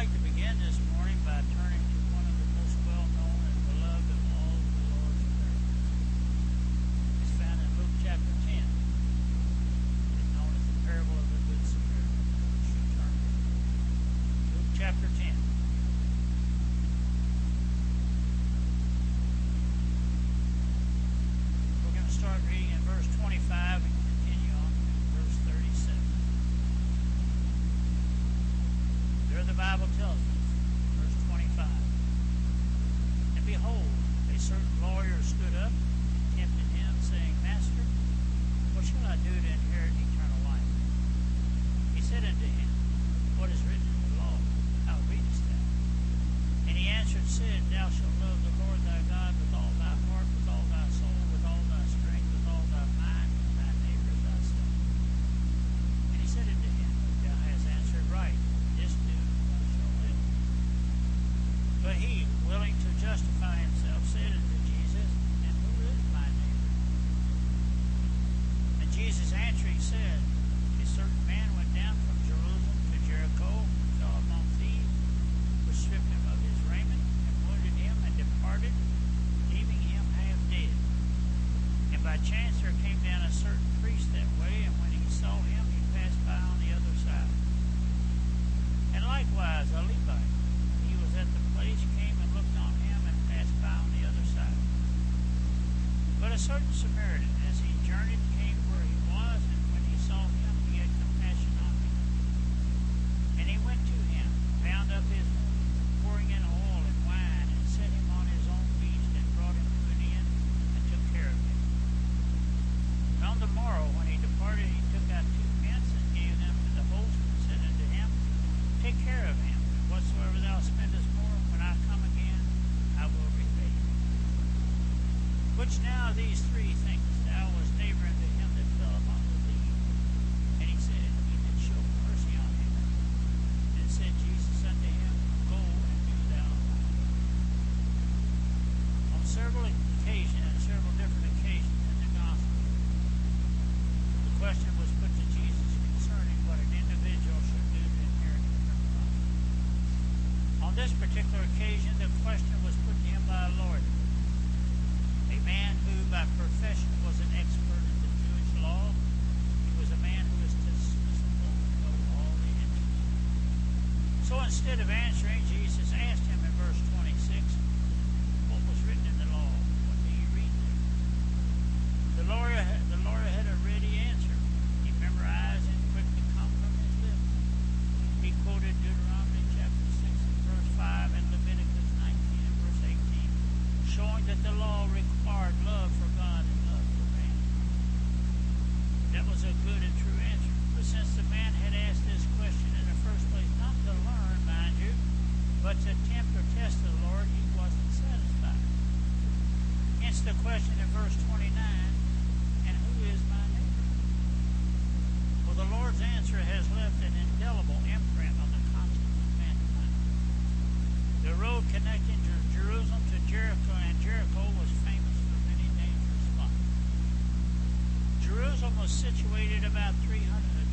like to begin this morning by turning to one of the most well-known and beloved of all the Lord's parables. It's found in Luke chapter 10. It's known as the parable of the Good Samaritan. You should turn to Luke chapter 10. We're going to start reading in verse 25 and continue on to verse 37. There the Bible tells us, verse 25, "And behold, a certain lawyer stood up and tempted him, saying, Master, what shall I do to inherit eternal life? He said unto him, What is written in the law? How readest thou? And he answered, said, Thou shalt love the Lord thy God with all thy heart, with all thy soul, with all thy strength, with all thy mind, and thy neighbor as thyself. And he said unto him, Thou hast answered right. This do, thou shalt live. But he, willing to justify himself, said unto Jesus, And who is my neighbor? And Jesus answering said, A certain man went down from Jerusalem to Jericho, and fell among thieves, which stripped him of his raiment, and wounded him, and departed, leaving him half dead. And by chance there came down a certain priest that way, and when he saw him, he passed by on the other side. And likewise a Levite, when he was at the place, came and looked on him, and passed by on the other side. But a certain Samaritan, as he journeyed, came where he was, and when he saw him, he had compassion on him. And he went to him, bound up his wound, pouring in oil and wine, and set him on his own beast, and brought him to an inn, and took care of him. And on the morrow, when he departed, he took out 2 pence, and gave them to the host, and said unto him, Take care of him, and whatsoever thou spendest more, when I come again, I will repay you. Which now of these 3 thinkest thou was neighbor unto him that fell among the thieves? And he said, He that showed mercy on him. And said Jesus unto him, Go and do thou likewise. On several different occasions in the gospel, the question was put to Jesus concerning what an individual should do to inherit eternal life. On this particular occasion, the question was put to him by a lawyer, a man who by profession was an expert in the Jewish law. He was a man who was supposed to know all the answers. So instead of answering, Jesus asked him in verse 26, what was written in the law? What do you read there? The lawyer had a ready answer. He memorized and quick to come from his lips. He quoted Deuteronomy chapter 6 and verse 5 and Leviticus 19 and verse 18, showing that the law required love for God and love for man. That was a good and true answer. But since the man had asked this question in the first place, not to learn, mind you, but to tempt or test the Lord, he wasn't satisfied. Hence the question in verse 29, and who is my neighbor? Well, the Lord's answer has left an indelible imprint on the conscience of mankind. The road connecting Jerusalem to Jericho, and Jericho was famous for many dangerous spots. Jerusalem was situated about 2,300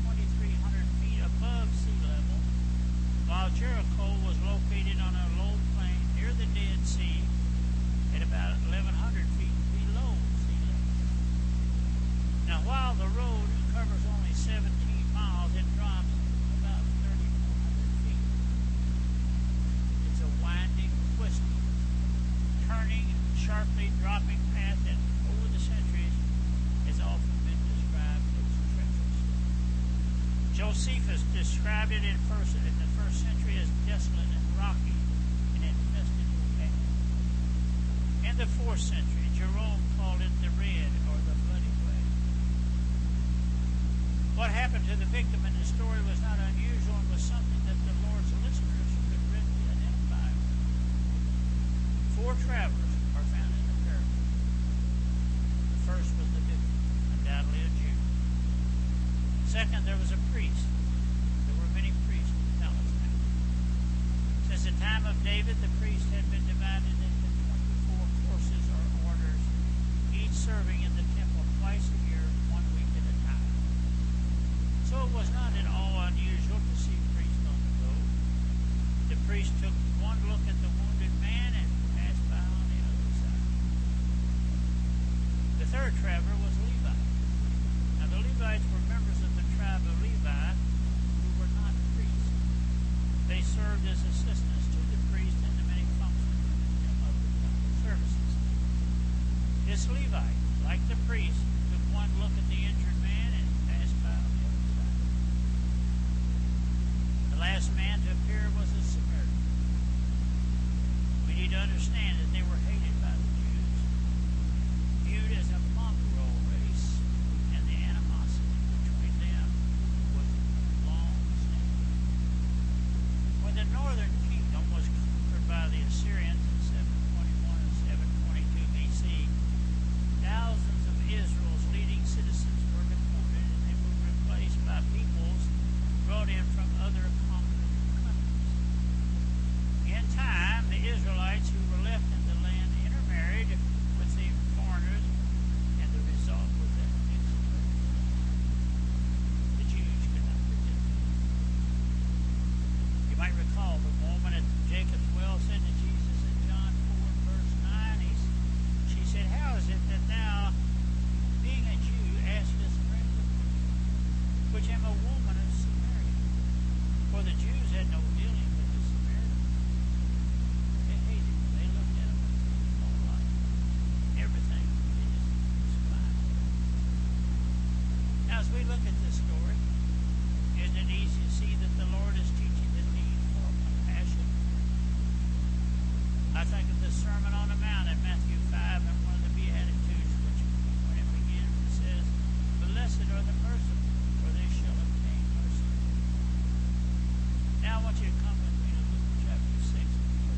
feet above sea level, while Jericho was located on a low plain near the Dead Sea at about 1,100 feet below sea level. Now, while the road covers only 17 miles, it drops about 3,400 feet. It's a winding, twisting, turning, sharply dropping path that, over the centuries, has often been described as treacherous. Josephus described it in the first century as desolate and rocky and infested with bats. In the 4th century, Jerome called it the Red or the Bloody Way. What happened to the victim in the story was not unusual and was something that the Lord's listeners could readily identify with. 4 travelers are found in the parable. The first was the victim, undoubtedly a Jew. Second, there was a priest. There were many priests in Palestine. Since the time of David, the priest had been divided into 24 courses or orders, each serving in the temple twice a year, 1 week at a time. So it was not at all unusual to see priests on the road. The priest took one look at the wounded man and passed by on the other side. The third traveler was Levi. Now the Levites were members of the tribe of Levi who were not priests. They served as assistants to the priest in the many functions of the temple services. This Levite, like the priest, took one look at the injured man and passed by on the other side. The last man to appear was a Samaritan. We need to understand that they were hated by the Jews, viewed as a mongrel race, and the animosity between them was long-standing. When the northern kingdom was conquered by the Assyrians in 721 and 722 BC, thousands of Israel's leading citizens were deported, and they were replaced by peoples brought in from other conquered countries. In time, the Israelites who were left in the land intermarried with the foreigners, and the result was that the Jews could not protect them. You might recall the woman at Jacob's well said to Jesus in John 4, verse 9, she said, "How is it that thou, being a Jew, askest for a which am a woman of Samaria?" For the Jews had no dealing with the Samaritans. They hated them. They looked at them as no life. Everything they just despised. Now, as we look at this story, isn't it easy to see that the Lord is teaching the need for compassion? I think of the Sermon on the Mount in Matthew 5 and one of the Beatitudes, which when it begins, it says, "Blessed are the merciful, for they shall obtain mercy." Now I want you to come with me to Luke chapter 6.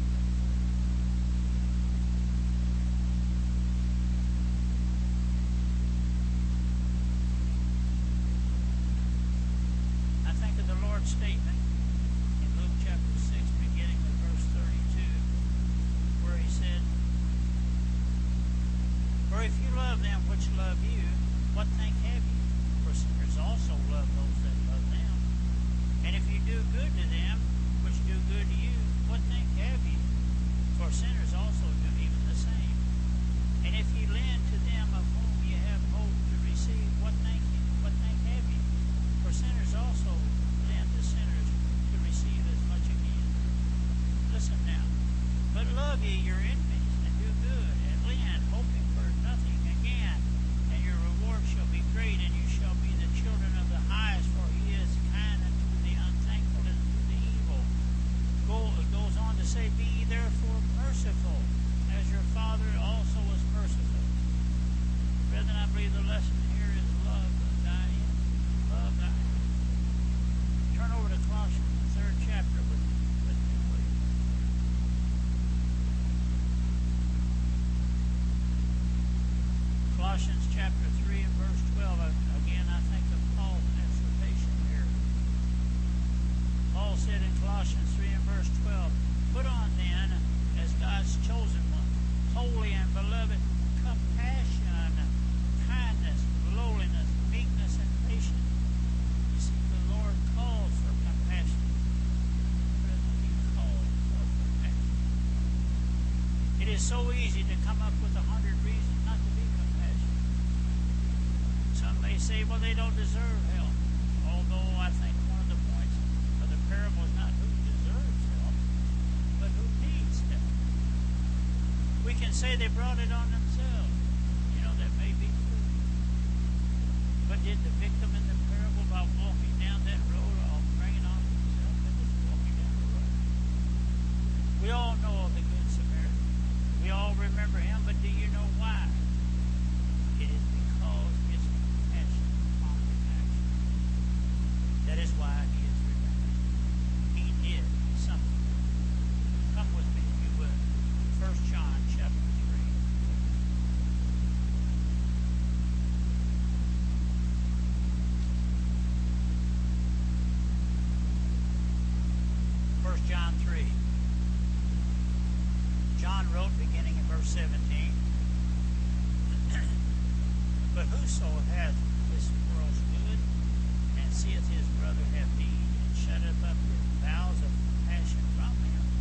I think of the Lord's statement in Luke chapter 6, beginning with verse 32, where he said, "For if you love them which love you, what thank have you? For sinners also love those that love them. And if you do good to them which do good to you, what thank have you? For sinners also do even the same. And if you lend to them of whom you have hope to receive, what thank have you? For sinners also lend to sinners to receive as much again." Listen now. "But love ye your enemies, and do good, and lend, hoping for nothing again. And your reward shall be great, and you shall be the children of the highest, for he is kind unto the unthankful and to the evil." It goes on to say, "Be ye therefore merciful, as your Father also was merciful." Brethren, I believe the lesson here is love thy enemy. Love thy enemy. Turn over to Colossians, the 3rd chapter with me, please. Colossians chapter 3 and verse 12. Again, I think of Paul's exhortation here. Paul said in Colossians 3 and verse 12, "Put on then, as God's chosen one, holy and beloved, compassion, kindness, lowliness, meekness, and patience." You see, the Lord calls for compassion. He calls for compassion. It is so easy to come up with 100 reasons not to be compassionate. Some may say, well, they don't deserve help. Although I think one of the points of the parable is not who deserves help, but who needs help. We can say they brought it on themselves. That may be true. But did the victim in the parable, by walking down that road, all bring it on himself and just walking down the road? We all know of the Good Samaritan. We all remember him, but do you know why? It is because his compassion prompted action. That is why he is remembered. He did something. Come with me, if you would. 1 John chapter 3. 1 John 3. John wrote, beginning in verse 17, "But whoso hath this world's good, and seeth his brother have need, and shutteth up his bowels of compassion from him,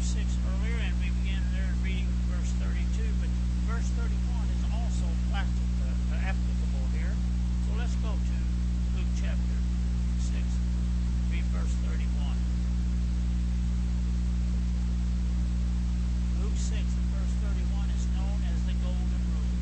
6 earlier, and we began there reading verse 32, but verse 31 is also applicable here. So let's go to Luke chapter 6, read verse 31. Luke 6 and verse 31 is known as the Golden Rule.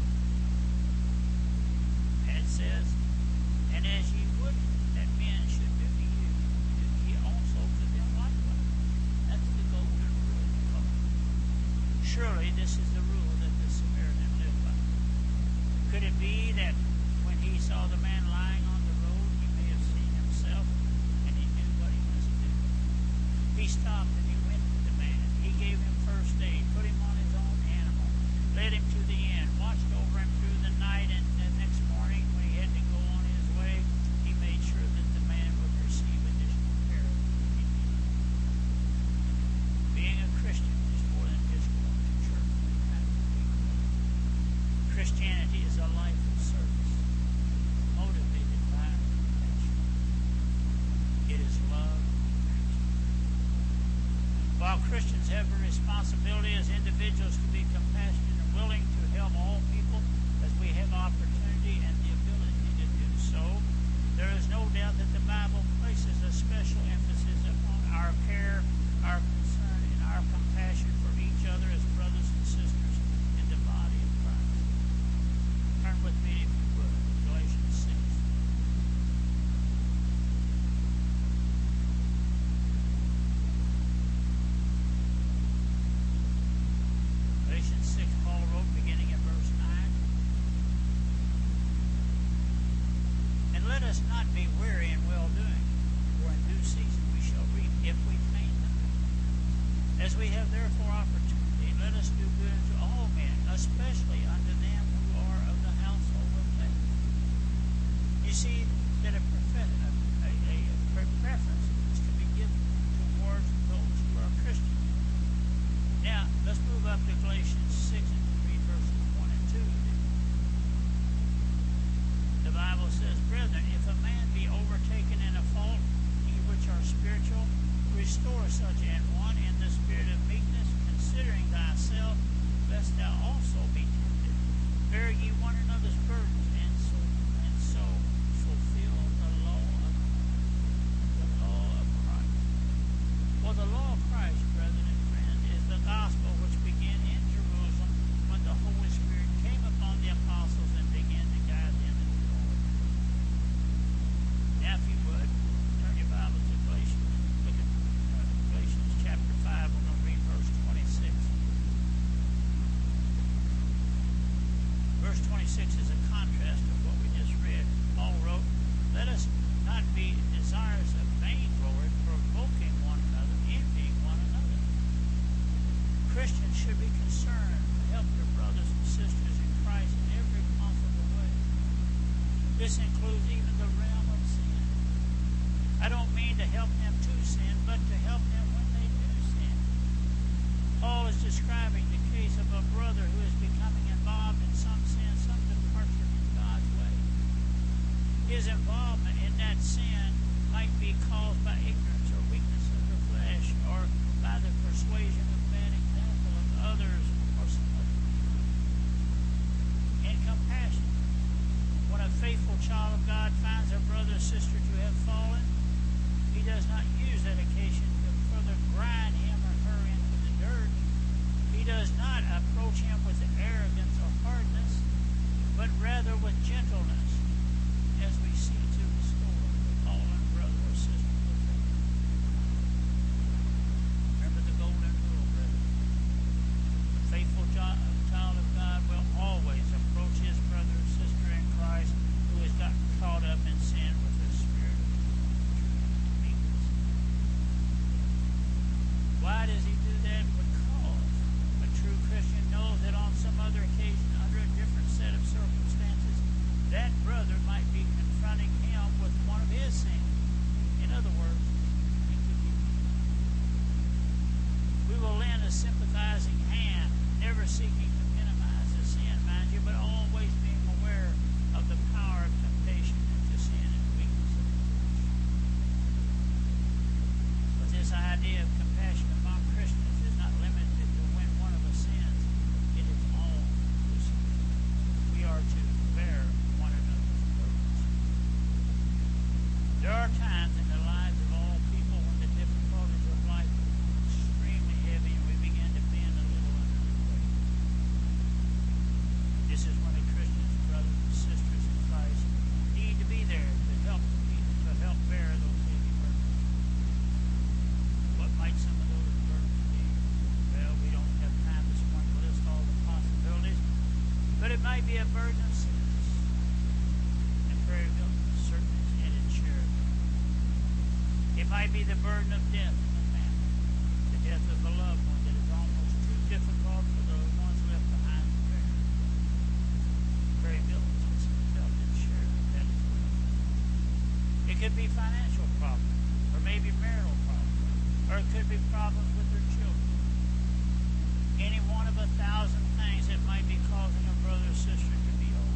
And it says, "And as ye would that men should do to you, do ye also to them likewise." That's the Golden Rule. Surely this is the rule that the Samaritan lived by. Could it be that when he saw the man lying on the road, he may have seen himself, and he knew what he must do? He stopped and he went to the man. He gave him first aid, put him on his own animal, led him to the inn, watched over him through the night, and the next morning when he had to go on his way, he made sure that the man would receive additional care if he needed. Being a Christian is more than just going to church and having people. Christianity is a life of service, motivated by compassion. It is love and gratitude. While Christians have a responsibility as individuals to be compassionate and willing to help all people as we have opportunity and the ability to do so, there is no doubt that the Bible places a special emphasis upon our care, our concern, and our compassion for each other as brothers and sisters in the body of Christ. Turn with me, if you would, to Galatians 6. Galatians 6, Paul wrote, beginning at verse 9. "And let us not be weary in well-doing, for in due season we shall reap if we faint not. As we have therefore opportunity, let us do good unto all men, especially unto them who are of the household of faith." You see that a preference is to be given towards those who are Christians. Now, let's move up to Galatians 6 and read verses 1 and 2. The Bible says, "Brethren, if a man be overtaken in a fault, ye which are spiritual, restore such an one in the spirit of meekness, considering thyself, lest thou also be tempted. Bear ye one another's burdens, and so fulfill the law of Christ. For the law of Christ, brethren and friends, is the gospel which began in Jerusalem when the Holy Spirit came upon the apostles and began to guide them in the Lord." Now, if you would, turn your Bible to Galatians. Look at Galatians chapter 5. We're going to read verse 26. Verse 26 is a contrast of what we just read. Paul wrote, "Let us not be desirous of vainglory, provoking one another, envying one another." Christians should be concerned to help their brothers and sisters in Christ in every possible way. This includes even the realm of sin. I don't mean to help them to sin, but to help them when they do sin. Paul is describing the case of a brother who is becoming involved in some sin, some departure from God's way. His involvement in that sin might be caused by ignorance or weakness of the flesh, or by the persuasion of bad example of others, or some other reason. In compassion, when a faithful child of God finds a brother or sister to have fallen, he does not use that occasion to further grind him or her into the dirt. He does not approach him with arrogance or hardness, but rather with gentleness, as we see to restore the fallen brother or sister of faith. Remember the golden rule, brethren. The faithful child of God will always approach his brother or sister in Christ who has got caught up in sin with the spirit of meekness. But it might be a burden of sickness. And Prairieville certainly is headed cherubim. It might be the burden of death in the family, the death of a loved one that is almost too difficult for the ones left behind to bear. Prairieville is felt in cherubim, that is well. It could be financial problems, or maybe marital problems, or it could be problems with their children. Any one of 1,000 things that might be causing a brother or sister to be old.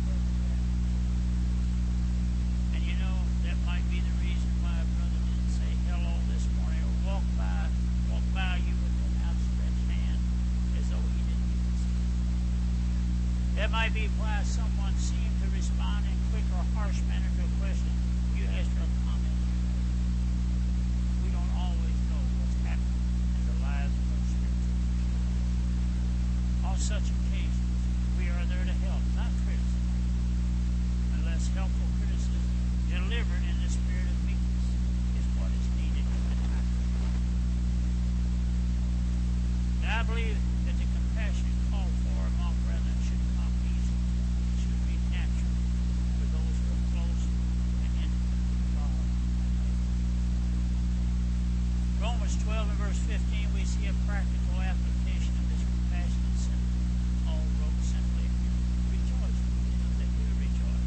And you know, that might be the reason why a brother didn't say hello this morning or walk by you with an outstretched hand as though he didn't even see you. That might be why someone seemed to respond in quick or harsh manner to a question you asked or a comment. We don't always know what's happening in the lives of our spiritual people. On such occasions, we are there to help, not criticize, unless helpful criticism delivered in the spirit of meekness is what is needed at the time. Now, I believe that the compassion called for among brethren should come easily. It should be natural for those who are close and intimate with God. Romans 12 and verse 15, we see a practical application of this compassionate sentiment. Paul wrote simply, rejoice. You know that we rejoice.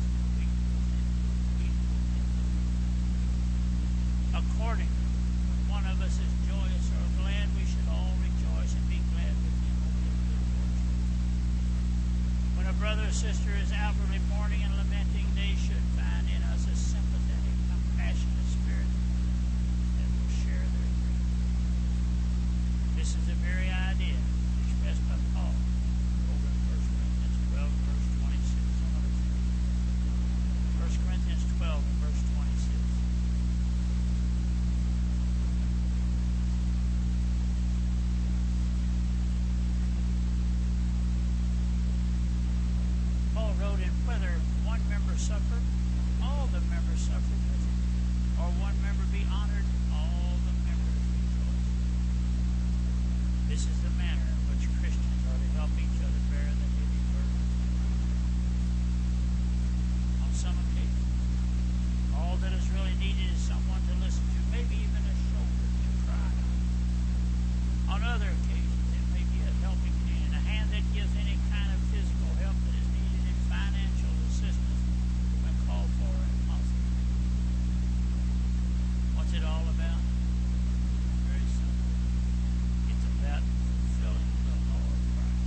Accordingly, when one of us is joyous or glad, we should all rejoice and be glad with him over his good fortune. When a brother or sister is outwardly mourning and lamenting, they should find in us a sympathetic, compassionate spirit that will share their grief. This is the very idea expressed by Paul over in 1 Corinthians 12, verse 26. 1 Corinthians 12, verse 26. Paul wrote, in whether one member suffer, all the members suffer with him, or one member be honored, all the members rejoice. This is the manner in which Christians are to help each other bear the heavy burden. On some occasions, all that is really needed is someone to listen to, maybe even a shoulder to cry on. On other occasions, it may be a helping hand, a hand that gives any kind of physical help that is needed in financial assistance when called for and possible. What's it all about? Very simple. It's about fulfilling the law of Christ.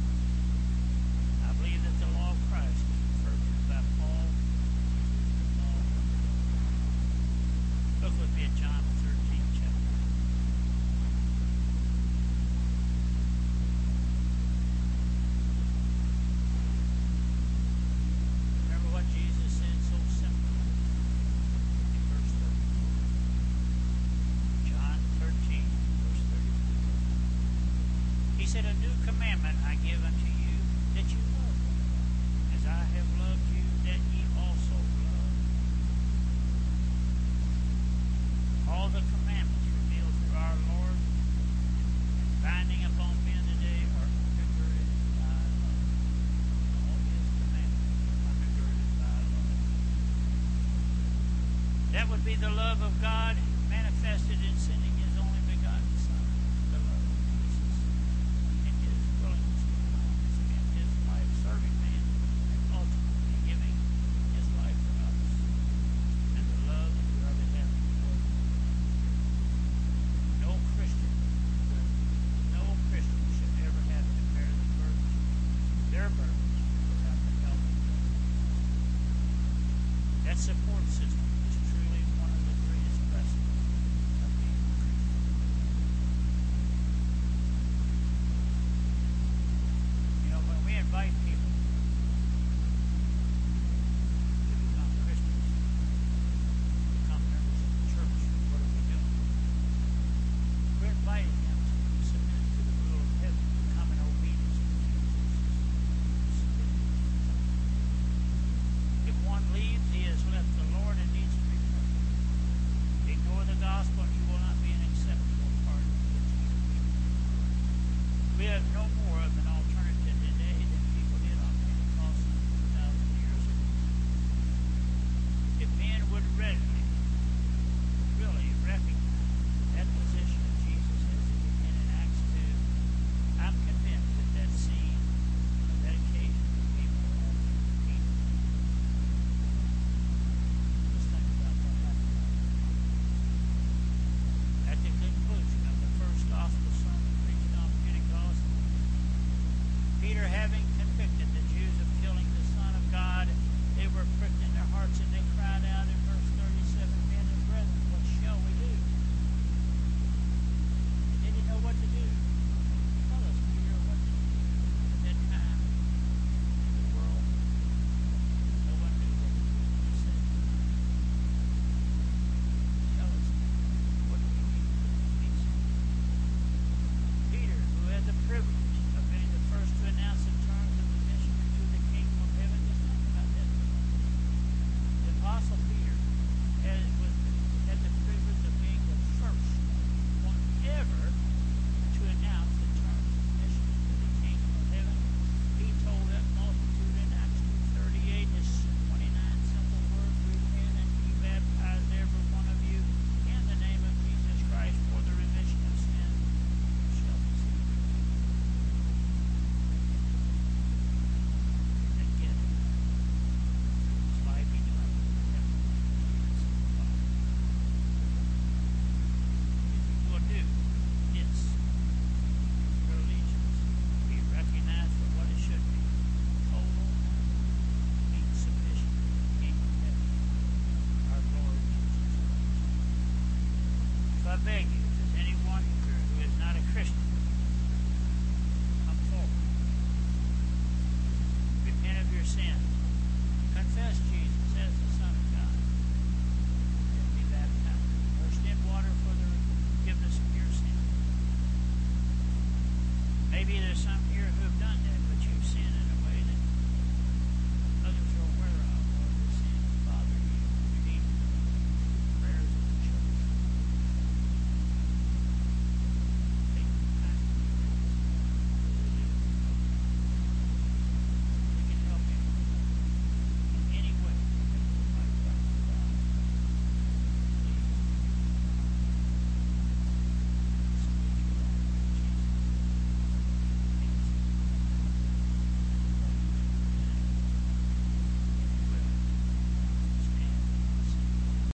I believe that the law of Christ is referred to by Paul as the law of God. Look with me at John 13 chapter. Remember what Jesus said so simply in verse 30. John 13, verse 30. He said, a new commandment I give unto you, that you love one another, as I have loved you, that ye also love. All the commandments revealed through our Lord and binding upon men today are undergirded by love. All his commandments are undergirded by love. That would be the love of God manifested in sending his only begotten Son, the love of Jesus, in his willingness to promise and his life serving man, and ultimately giving his life for us, and the love that we are to have toward him. No Christian should ever have to bear their burdens without the help of God. That support system is truly one of the greatest blessings of being a Christian. You know, when we invite people to become Christians, become members of the church, what are we doing? We're inviting them to submit to the rule of heaven, to come in obedience to Jesus. If one leaves, he has left the Lord, and I beg you, if there's anyone here who is not a Christian, come forward. Repent of your sins. Confess Jesus as the Son of God. And be baptized. Immersed in water for the forgiveness of your sins. Maybe there's some